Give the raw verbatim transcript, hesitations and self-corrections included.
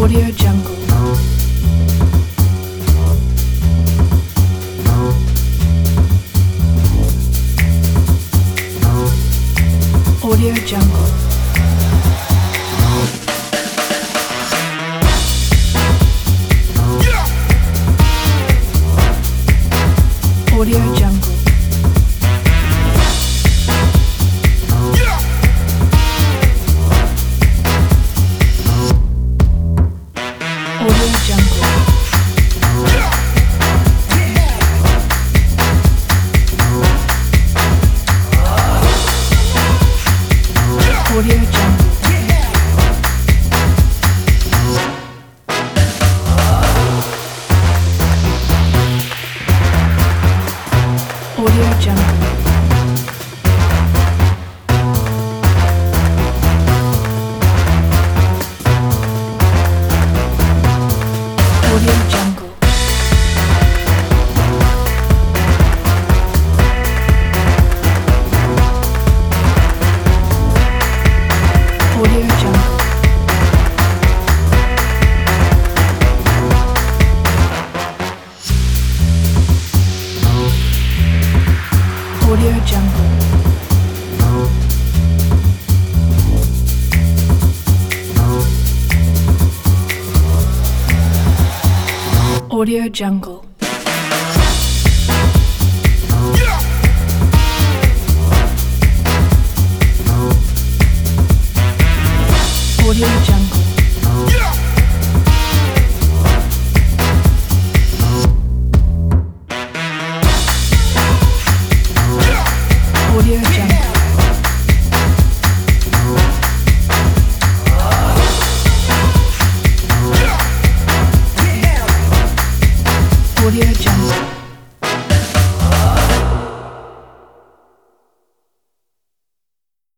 Audio Jungle. Audio Jungle. Audio Jungle. Audio Jungle. Audio Jungle. Audio Jungle. Audio Jungle. Audio Jungle. Audio Jungle. Audio Jungle. Audio Jungle. Audio Jungle. Audio Jungle.